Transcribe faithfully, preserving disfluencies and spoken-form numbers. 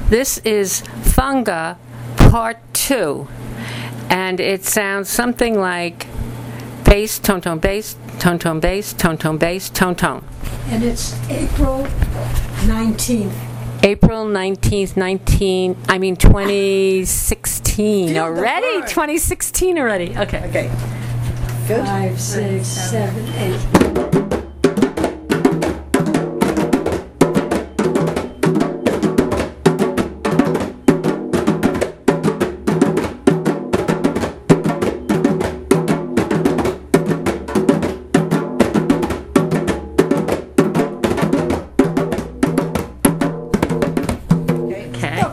This is Funga Part two, and it sounds something like bass, tone, tone, bass, tone, tone, bass, tone, tone, bass, tone, tone. And it's April nineteenth. April nineteenth, nineteen, I mean twenty sixteen Feel the already? word. twenty sixteen already. Okay. Okay. Good. Five, six, seven, eight.